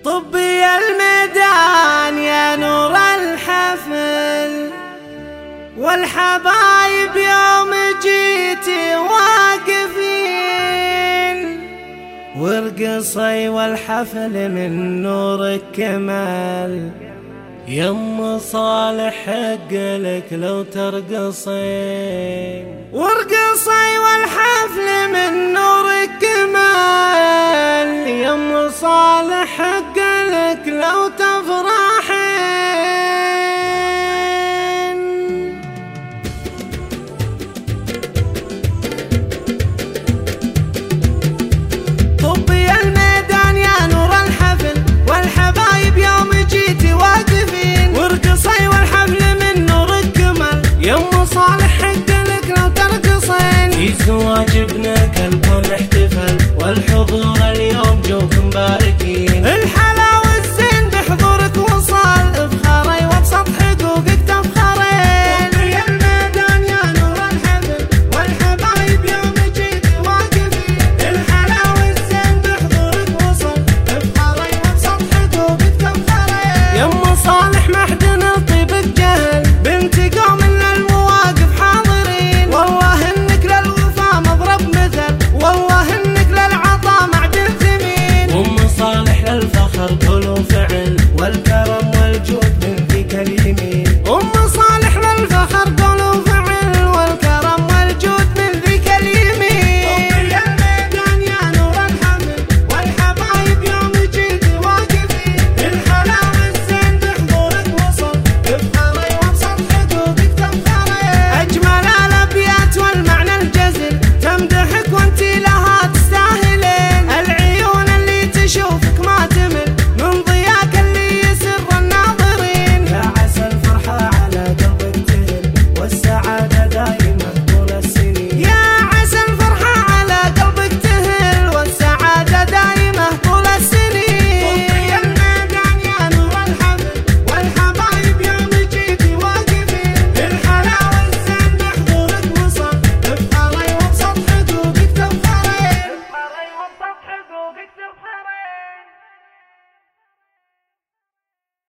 طبي الميدان يا نور الحفل، والحبايب يوم جيتي واقفين، وارقصي والحفل من نورك كمال، يم صالح حقلك لو ترقصين، وارقصي والحفل من نورك كمال، يم صالح حقلك لو ترقصين.